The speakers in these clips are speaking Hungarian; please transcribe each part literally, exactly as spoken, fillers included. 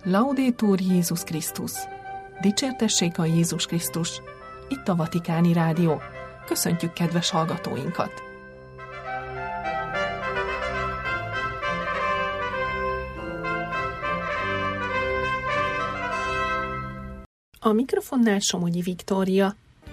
Laudetur Jézus Krisztus! Dicsértessék a Jézus Krisztus! Itt a Vatikáni Rádió. Köszöntjük kedves hallgatóinkat! A mikrofonnál Somogyi Viktória.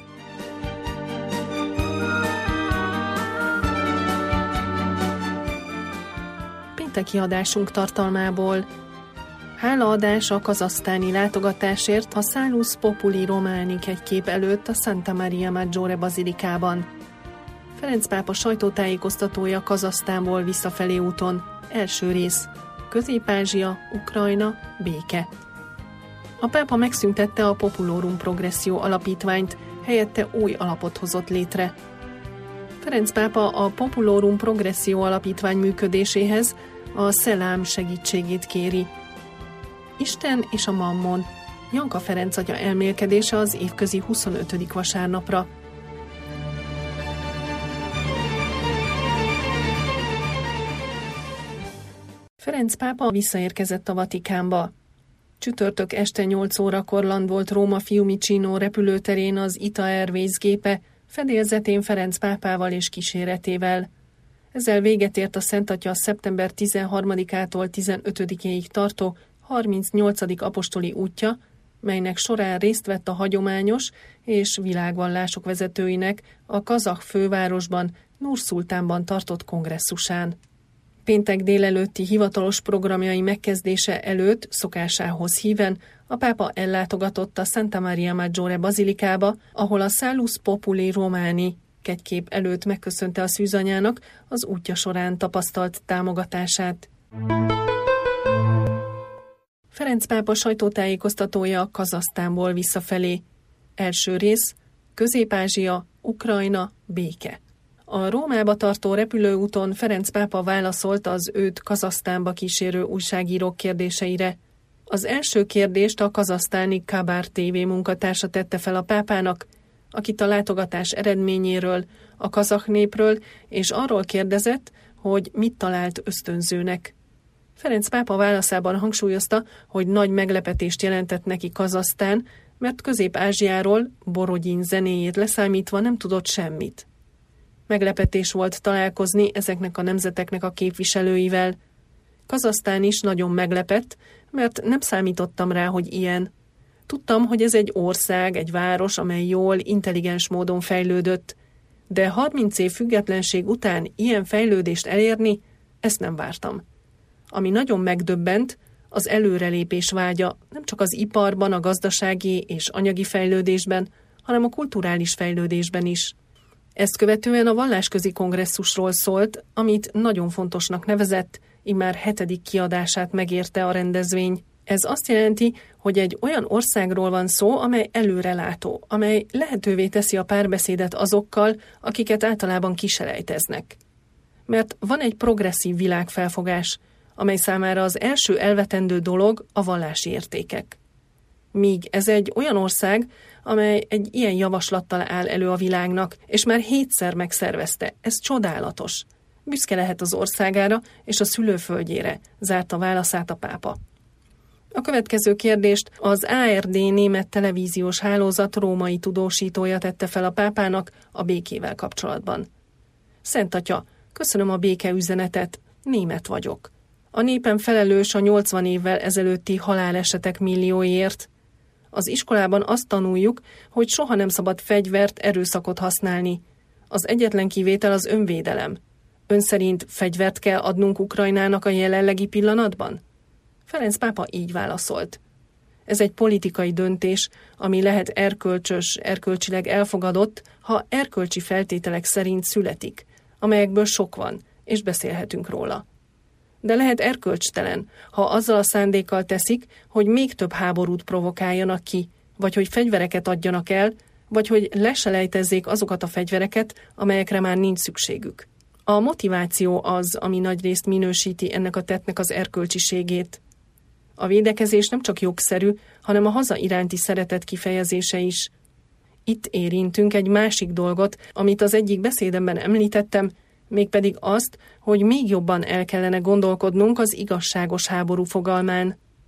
Pénteki adásunk tartalmából: hálaadás a kazahsztáni látogatásért a Salus Populi Romani kegykép előtt a Santa Maria Maggiore bazilikában. Ferenc pápa sajtótájékoztatója Kazahsztánból visszafelé úton. Első rész: Közép-Ázsia, Ukrajna, béke. A pápa megszüntette a Populorum Progressio alapítványt, helyette új alapot hozott létre. Ferenc pápa a Populorum Progressio alapítvány működéséhez a Szelám segítségét kéri. Isten és a Mammon. Janka Ferenc atya elmélkedése az évközi huszonötödik vasárnapra. Ferenc pápa visszaérkezett a Vatikánba. Csütörtök este nyolc órakor landolt Róma Fiumicino repülőterén az I T A Airways gépe, fedélzetén Ferenc pápával és kíséretével. Ezzel véget ért a Szent Atya szeptember tizenharmadikától tizenötödikéig tartó harmincnyolcadik apostoli útja, melynek során részt vett a hagyományos és világvallások vezetőinek a kazah fővárosban, Nur-Szultánban tartott kongresszusán. Péntek délelőtti hivatalos programjai megkezdése előtt szokásához híven a pápa ellátogatott a Santa Maria Maggiore bazilikába, ahol a Salus Populi Romani kegykép előtt megköszönte a szűzanyának az útja során tapasztalt támogatását. Ferenc pápa sajtótájékoztatója Kazahsztánból visszafelé. Első rész: Közép-Ázsia, Ukrajna, béke. A Rómába tartó repülőúton Ferenc pápa válaszolt az őt Kazahsztánba kísérő újságírók kérdéseire. Az első kérdést a kazahsztáni Kabar té vé munkatársa tette fel a pápának, akit a látogatás eredményéről, a kazah népről és arról kérdezett, hogy mit talált ösztönzőnek. Ferenc pápa válaszában hangsúlyozta, hogy nagy meglepetést jelentett neki Kazahsztán, mert Közép-Ázsiáról, Borodin zenéjét leszámítva nem tudott semmit. Meglepetés volt találkozni ezeknek a nemzeteknek a képviselőivel. Kazahsztán is nagyon meglepett, mert nem számítottam rá, hogy ilyen. Tudtam, hogy ez egy ország, egy város, amely jól, intelligens módon fejlődött, de harminc év függetlenség után ilyen fejlődést elérni, ezt nem vártam. Ami nagyon megdöbbent, az előrelépés vágya nem csak az iparban, a gazdasági és anyagi fejlődésben, hanem a kulturális fejlődésben is. Ezt követően a vallásközi kongresszusról szólt, amit nagyon fontosnak nevezett, immár hetedik kiadását megérte a rendezvény. Ez azt jelenti, hogy egy olyan országról van szó, amely előrelátó, amely lehetővé teszi a párbeszédet azokkal, akiket általában kiselejteznek. Mert van egy progresszív világfelfogás, amely számára az első elvetendő dolog a vallási értékek. Míg ez egy olyan ország, amely egy ilyen javaslattal áll elő a világnak, és már hétszer megszervezte. Ez csodálatos. Büszke lehet az országára és a szülőföldjére, zárta válaszát a pápa. A következő kérdést az á er dé német televíziós hálózat római tudósítója tette fel a pápának a békével kapcsolatban. Szent Atya, köszönöm a béke üzenetet, német vagyok. A népem felelős a nyolcvan évvel ezelőtti halálesetek millióiért. Az iskolában azt tanuljuk, hogy soha nem szabad fegyvert, erőszakot használni. Az egyetlen kivétel az önvédelem. Ön szerint fegyvert kell adnunk Ukrajnának a jelenlegi pillanatban? Ferenc pápa így válaszolt. Ez egy politikai döntés, ami lehet erkölcsös, erkölcsileg elfogadott, ha erkölcsi feltételek szerint születik, amelyekből sok van, és beszélhetünk róla. De lehet erkölcstelen, ha azzal a szándékkal teszik, hogy még több háborút provokáljanak ki, vagy hogy fegyvereket adjanak el, vagy hogy leselejtezzék azokat a fegyvereket, amelyekre már nincs szükségük. A motiváció az, ami nagyrészt minősíti ennek a tettnek az erkölcsiségét. A védekezés nem csak jogszerű, hanem a haza iránti szeretet kifejezése is. Itt érintünk egy másik dolgot, amit az egyik beszédemben említettem, mégpedig azt, hogy még jobban el kellene gondolkodnunk az igazságos háború fogalmán.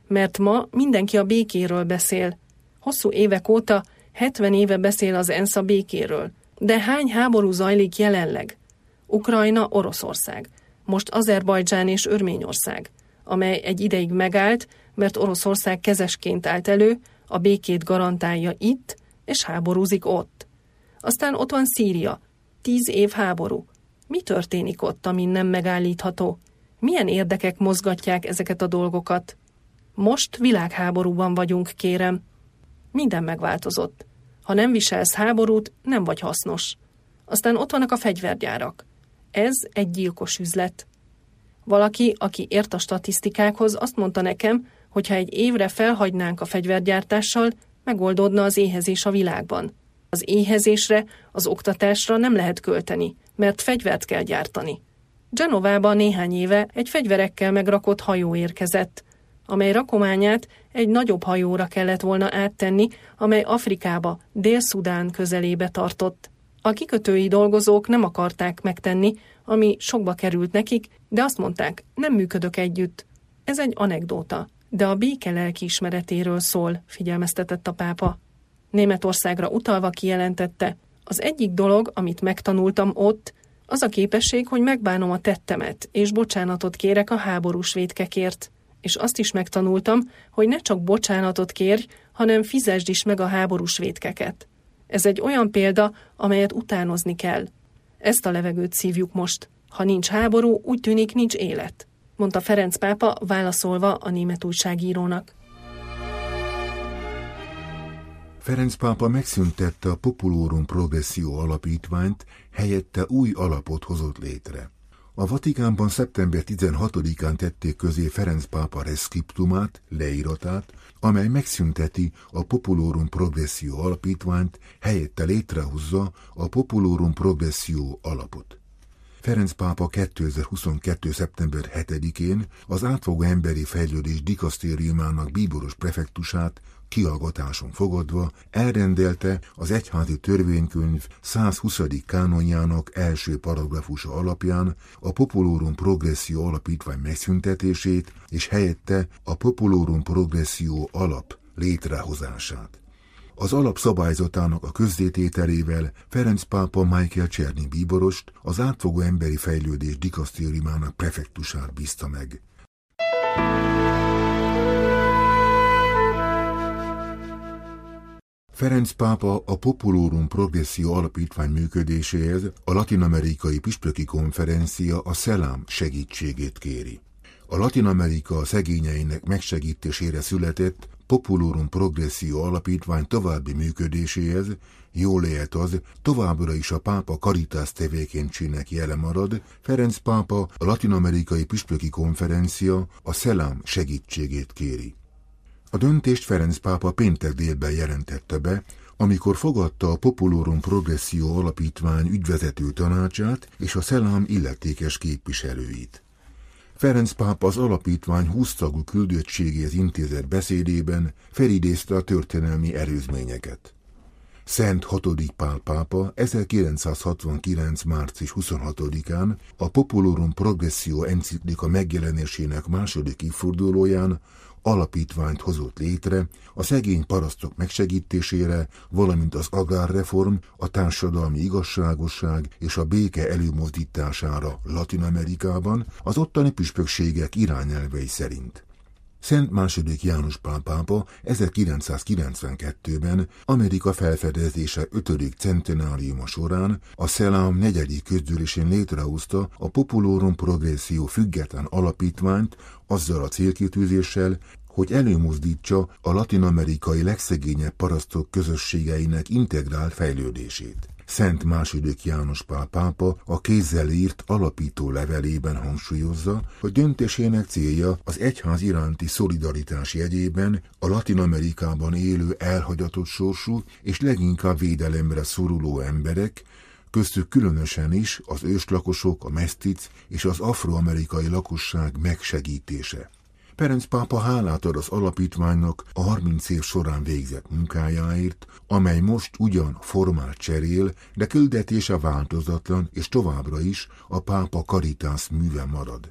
Mert ma mindenki a békéről beszél. Hosszú évek óta, hetven éve beszél az ENSZ a békéről. De hány háború zajlik jelenleg? Ukrajna, Oroszország. Most Azerbajdzsán és Örményország, amely egy ideig megállt, mert Oroszország kezesként állt elő, a békét garantálja itt, és háborúzik ott. Aztán ott van Szíria. Tíz év háború. Mi történik ott, ami nem megállítható? Milyen érdekek mozgatják ezeket a dolgokat? Most világháborúban vagyunk, kérem. Minden megváltozott. Ha nem viselsz háborút, nem vagy hasznos. Aztán ott vannak a fegyvergyárak. Ez egy gyilkos üzlet. Valaki, aki ért a statisztikákhoz, azt mondta nekem, hogy ha egy évre felhagynánk a fegyvergyártással, megoldódna az éhezés a világban. Az éhezésre, az oktatásra nem lehet költeni, mert fegyvert kell gyártani. Genovában néhány éve egy fegyverekkel megrakott hajó érkezett, amely rakományát egy nagyobb hajóra kellett volna áttenni, amely Afrikába, Dél-Szudán közelébe tartott. A kikötői dolgozók nem akarták megtenni, ami sokba került nekik, de azt mondták, nem működök együtt. Ez egy anekdóta, de a béke lelkiismeretéről szól, figyelmeztetett a pápa. Németországra utalva kijelentette, az egyik dolog, amit megtanultam ott, az a képesség, hogy megbánom a tettemet, és bocsánatot kérek a háborús vétkekért. És azt is megtanultam, hogy ne csak bocsánatot kérj, hanem fizesd is meg a háborús vétkeket. Ez egy olyan példa, amelyet utánozni kell. Ezt a levegőt szívjuk most. Ha nincs háború, úgy tűnik, nincs élet, mondta Ferenc pápa válaszolva a német újságírónak. Ferenc pápa megszüntette a Populorum Progressio alapítványt, helyette új alapot hozott létre. A Vatikánban szeptember tizenhatodikán tették közé Ferenc pápa reszkriptumát, leíratát, amely megszünteti a Populorum Progressio alapítványt, helyette létrehozza a Populorum Progressio alapot. Ferenc pápa kétezer-huszonkettő. szeptember hetedikén az átfogó emberi fejlődés dikasztériumának bíboros prefektusát kihallgatáson fogadva elrendelte az egyházi törvénykönyv százhuszadik kánonjának első paragrafusa alapján a Populorum Progressio alapítvány megszüntetését és helyette a Populorum Progressio alap létrehozását. Az alap szabályzatának a közzétételével Ferenc pápa Michael Czerny bíborost, az átfogó emberi fejlődés dikasztériumának prefektusát bízta meg. Ferenc pápa a Populorum Progressio alapítvány működéséhez a latin-amerikai püspöki konferencia a Szelám segítségét kéri. A Latin-Amerika szegényeinek megsegítésére született Populorum Progressio alapítvány további működéséhez, jól lehet az, továbbra is a pápa Caritas tevékenységnek jele marad, Ferenc pápa a Latin-Amerikai püspöki konferencia a Szelám segítségét kéri. A döntést Ferenc pápa péntek délben jelentette be, amikor fogadta a Populorum Progressio alapítvány ügyvezető tanácsát és a Szelám illetékes képviselőit. Ferenc pápa az alapítvány húsz tagú küldöttségéhez intézett beszédében felidézte a történelmi előzményeket. Szent hatodik Pál pápa ezerkilencszázhatvankilenc. március huszonhatodikán a Populorum Progressio enciklika megjelenésének második évfordulóján alapítványt hozott létre a szegény parasztok megsegítésére, valamint az agrárreform, a társadalmi igazságosság és a béke előmozdítására Latin-Amerikában az ottani püspökségek irányelvei szerint. Szent második János Pál pápa ezerkilencszázkilencvenkettőben Amerika felfedezése ötödik centenáriuma során a Szelám negyedik közgyűlésén létrehozta a Populorum Progressio független alapítványt azzal a célkitűzéssel, hogy előmozdítsa a latin-amerikai legszegényebb parasztok közösségeinek integrált fejlődését. Szent második János Pál pápa a kézzel írt alapító levelében hangsúlyozza, hogy döntésének célja az egyház iránti szolidaritás jegyében a Latin-Amerikában élő elhagyatott sorsú és leginkább védelemre szoruló emberek, köztük különösen is az őslakosok, a mesztic és az afroamerikai lakosság megsegítése. Ferenc pápa hálát ad az alapítványnak a harminc év során végzett munkájáért, amely most ugyan formát cserél, de küldetése változatlan és továbbra is a pápa Caritas műve marad.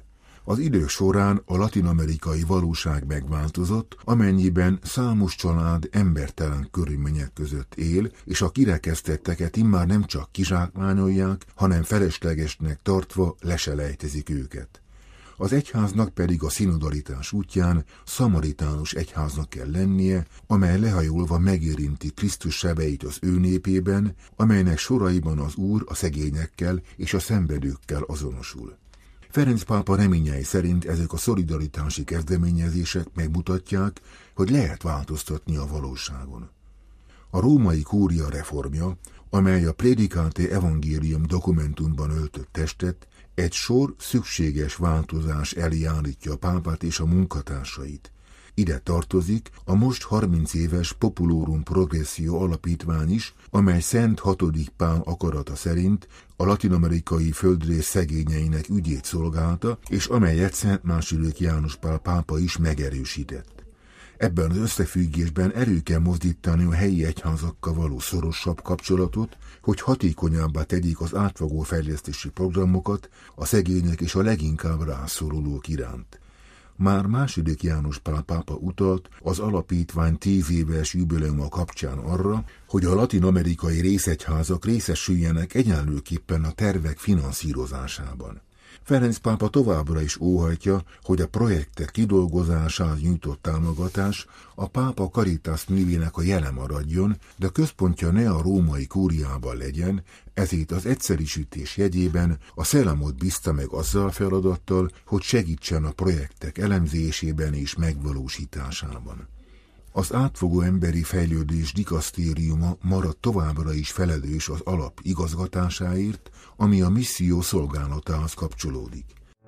Az idők során a latin-amerikai valóság megváltozott, amennyiben számos család embertelen körülmények között él, és a kirekesztetteket immár nem csak kizsákmányolják, hanem feleslegesnek tartva leselejtezik őket. Az egyháznak pedig a szinodalitás útján szamaritánus egyháznak kell lennie, amely lehajolva megérinti Krisztus sebeit az ő népében, amelynek soraiban az Úr a szegényekkel és a szenvedőkkel azonosul. Ferenc pápa reményei szerint ezek a szolidaritási kezdeményezések megmutatják, hogy lehet változtatni a valóságon. A római kúria reformja, amely a Predicate Evangelium dokumentumban öltött testet, egy sor szükséges változás elé állítja a pápát és a munkatársait. Ide tartozik a most harminc éves Populorum Progressio alapítvány is, amely Szent hatodik Pál akarata szerint a latin-amerikai földrész szegényeinek ügyét szolgálta, és amelyet Szent második János Pál pápa is megerősített. Ebben az összefüggésben elő kell mozdítani a helyi egyházakkal való szorosabb kapcsolatot, hogy hatékonyabbá tegyék az átfogó fejlesztési programokat a szegények és a leginkább rászorulók iránt. Már második János Pál pápa utalt az alapítvány tíz éves jubileuma kapcsán arra, hogy a latin-amerikai részegyházak részesüljenek egyenlőképpen a tervek finanszírozásában. Ferenc pápa továbbra is óhajtja, hogy a projektek kidolgozásához nyújtott támogatás a pápa Caritas művének a jele maradjon, de a központja ne a római kúriában legyen, ezért az egyszerűsítés jegyében a szellemot bízta meg azzal feladattal, hogy segítsen a projektek elemzésében és megvalósításában. Az átfogó emberi fejlődés dikasztériuma marad továbbra is felelős az alap igazgatásáért, ami a misszió szolgálatához kapcsolódik.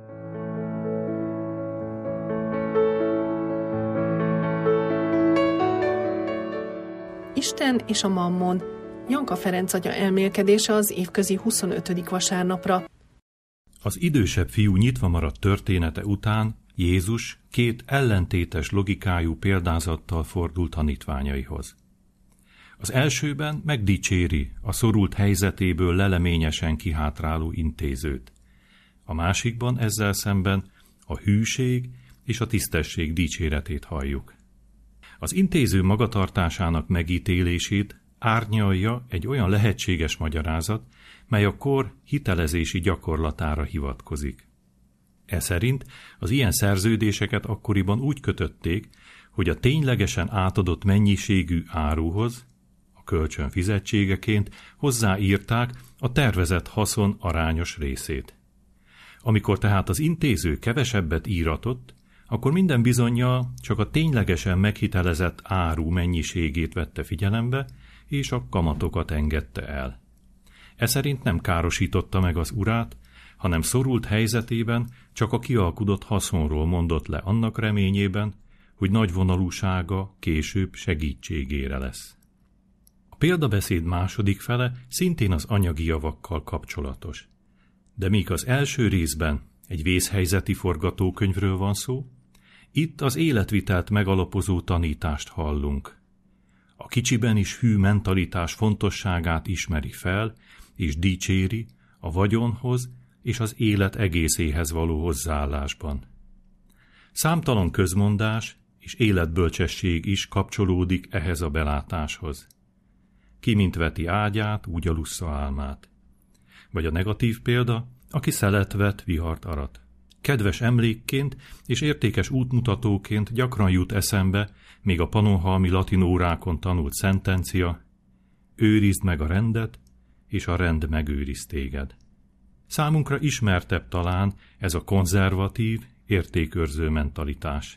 Isten és a Mammon. Janka Ferenc atya elmélkedése az évközi huszonötödik vasárnapra. Az idősebb fiú nyitva maradt története után Jézus két ellentétes logikájú példázattal fordult tanítványaihoz. Az elsőben megdicséri a szorult helyzetéből leleményesen kihátráló intézőt. A másikban ezzel szemben a hűség és a tisztesség dicséretét halljuk. Az intéző magatartásának megítélését árnyalja egy olyan lehetséges magyarázat, mely a kor hitelezési gyakorlatára hivatkozik. E szerint az ilyen szerződéseket akkoriban úgy kötötték, hogy a ténylegesen átadott mennyiségű áruhoz, a kölcsön fizetségeként hozzáírták a tervezett haszon arányos részét. Amikor tehát az intéző kevesebbet íratott, akkor minden bizonnyal csak a ténylegesen meghitelezett áru mennyiségét vette figyelembe, és a kamatokat engedte el. E szerint nem károsította meg az urát, hanem szorult helyzetében csak a kialkudott haszonról mondott le annak reményében, hogy nagyvonalúsága később segítségére lesz. A példabeszéd második fele szintén az anyagi javakkal kapcsolatos. De míg az első részben egy vészhelyzeti forgatókönyvről van szó, itt az életvitelt megalapozó tanítást hallunk. A kicsiben is hű mentalitás fontosságát ismeri fel, és dicséri a vagyonhoz és az élet egészéhez való hozzáállásban. Számtalan közmondás és életbölcsesség is kapcsolódik ehhez a belátáshoz. Ki mint veti ágyát, úgy alussza álmát. Vagy a negatív példa, aki szelet vet, vihart arat. Kedves emlékként és értékes útmutatóként gyakran jut eszembe még a pannonhalmi latin órákon tanult szentencia: őrizd meg a rendet, és a rend megőriz téged. Számunkra ismertebb talán ez a konzervatív, értékőrző mentalitás.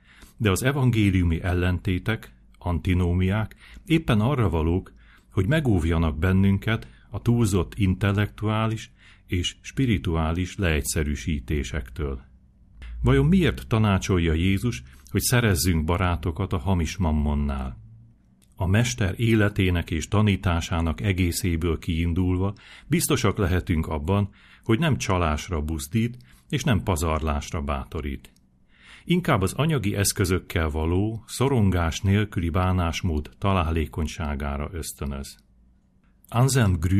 De az evangéliumi ellentétek, antinómiák éppen arra valók, hogy megóvjanak bennünket a túlzott intellektuális és spirituális leegyszerűsítésektől. Vajon miért tanácsolja Jézus, hogy szerezzünk barátokat a hamis mammonnál? A mester életének és tanításának egészéből kiindulva biztosak lehetünk abban, hogy nem csalásra buzdít és nem pazarlásra bátorít. Inkább az anyagi eszközökkel való, szorongás nélküli bánásmód találékonyságára ösztönöz. Anselm Grün,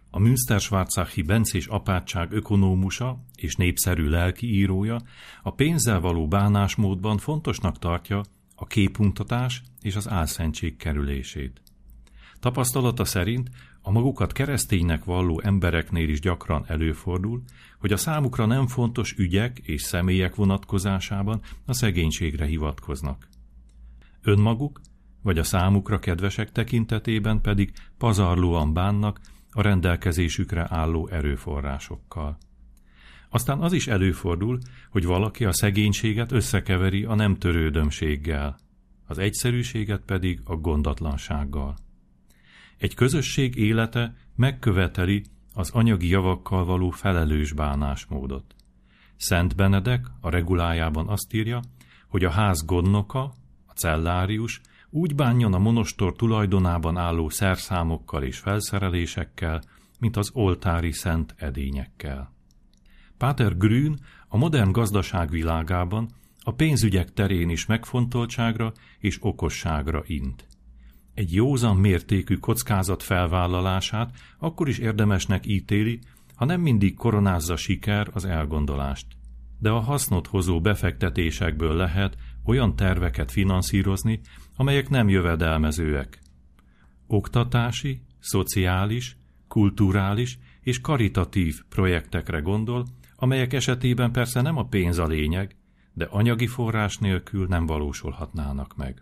a Münsterschwarzachi bencés apátság ökonómusa és népszerű lelkiírója a pénzzel való bánásmódban fontosnak tartja a képmutatás és az álszentség kerülését. Tapasztalata szerint a magukat kereszténynek valló embereknél is gyakran előfordul, hogy a számukra nem fontos ügyek és személyek vonatkozásában a szegénységre hivatkoznak. Önmaguk vagy a számukra kedvesek tekintetében pedig pazarlóan bánnak a rendelkezésükre álló erőforrásokkal. Aztán az is előfordul, hogy valaki a szegénységet összekeveri a nem törődömséggel, az egyszerűséget pedig a gondatlansággal. Egy közösség élete megköveteli az anyagi javakkal való felelős bánásmódot. Szent Benedek a regulájában azt írja, hogy a ház gondnoka, a cellárius úgy bánjon a monostor tulajdonában álló szerszámokkal és felszerelésekkel, mint az oltári szent edényekkel. Páter Grün a modern gazdaság világában a pénzügyek terén is megfontoltságra és okosságra int. Egy józan mértékű kockázat felvállalását akkor is érdemesnek ítéli, ha nem mindig koronázza siker az elgondolást. De a hasznot hozó befektetésekből lehet olyan terveket finanszírozni, amelyek nem jövedelmezőek. Oktatási, szociális, kulturális és karitatív projektekre gondol, amelyek esetében persze nem a pénz a lényeg, de anyagi forrás nélkül nem valósulhatnának meg.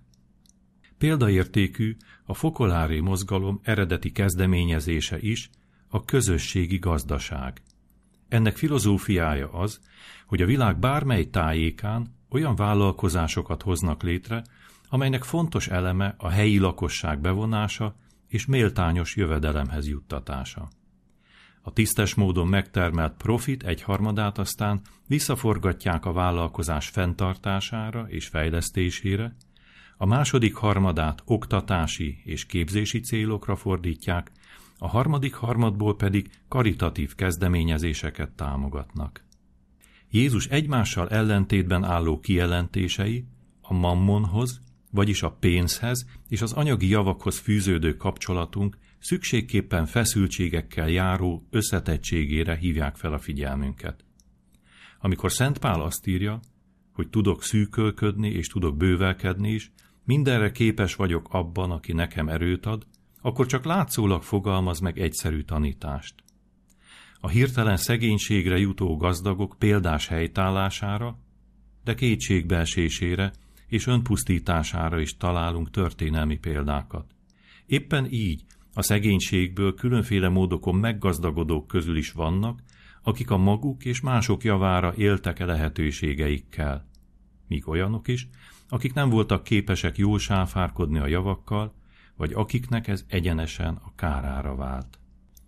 Példaértékű a fokolári mozgalom eredeti kezdeményezése is a közösségi gazdaság. Ennek filozófiája az, hogy a világ bármely tájékán olyan vállalkozásokat hoznak létre, amelynek fontos eleme a helyi lakosság bevonása és méltányos jövedelemhez juttatása. A tisztes módon megtermelt profit egyharmadát aztán visszaforgatják a vállalkozás fenntartására és fejlesztésére, a második harmadát oktatási és képzési célokra fordítják, a harmadik harmadból pedig karitatív kezdeményezéseket támogatnak. Jézus egymással ellentétben álló kijelentései a mammonhoz, vagyis a pénzhez és az anyagi javakhoz fűződő kapcsolatunk szükségképpen feszültségekkel járó összetettségére hívják fel a figyelmünket. Amikor Szent Pál azt írja, hogy tudok szűkölködni és tudok bővelkedni is, mindenre képes vagyok abban, aki nekem erőt ad, akkor csak látszólag fogalmaz meg egyszerű tanítást. A hirtelen szegénységre jutó gazdagok példás helytállására, de kétségbeesésére és önpusztítására is találunk történelmi példákat. Éppen így a szegénységből különféle módokon meggazdagodók közül is vannak, akik a maguk és mások javára éltek-e lehetőségeikkel, míg olyanok is, akik nem voltak képesek jól sáfárkodni a javakkal, vagy akiknek ez egyenesen a kárára vált.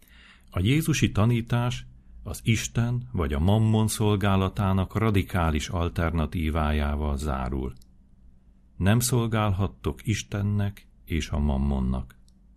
A jézusi tanítás az Isten vagy a mammon szolgálatának radikális alternatívájával zárul. Nem szolgálhattok Istennek és a mammonnak.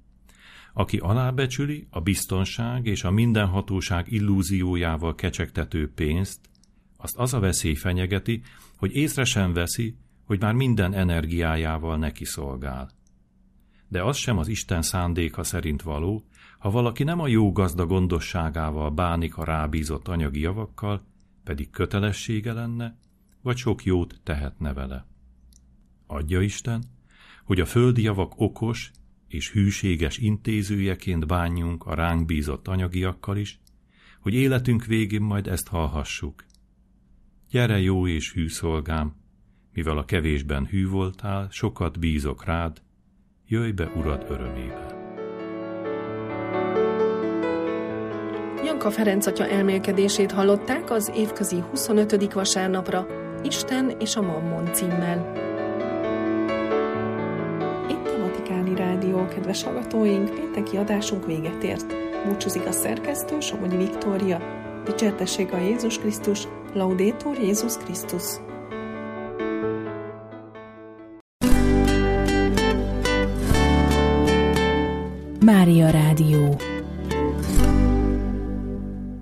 Aki alábecsüli a biztonság és a mindenhatóság illúziójával kecsegtető pénzt, azt az a veszély fenyegeti, hogy észre sem veszi, hogy már minden energiájával neki szolgál. De az sem az Isten szándéka szerint való, ha valaki nem a jó gazda gondosságával bánik a rábízott anyagi javakkal, pedig kötelessége lenne, vagy sok jót tehetne vele. Adja Isten, hogy a földi javak okos és hűséges intézőjeként bánjunk a ránk bízott anyagiakkal is, hogy életünk végén majd ezt hallhassuk. Gyere, jó és hű szolgám, mivel a kevésben hű voltál, sokat bízok rád, jöjj be Urad örömébe. Janka Ferenc atya elmélkedését hallották az évközi huszonötödik vasárnapra, Isten és a Mammon címmel. Itt a Vatikáni Rádió, kedves hallgatóink, pénteki adásunk véget ért. Búcsúzik a szerkesztő, Somogyi Viktória. Dicsértessék a Jézus Krisztus, Laudetur Jézus Krisztus. Mária Rádió.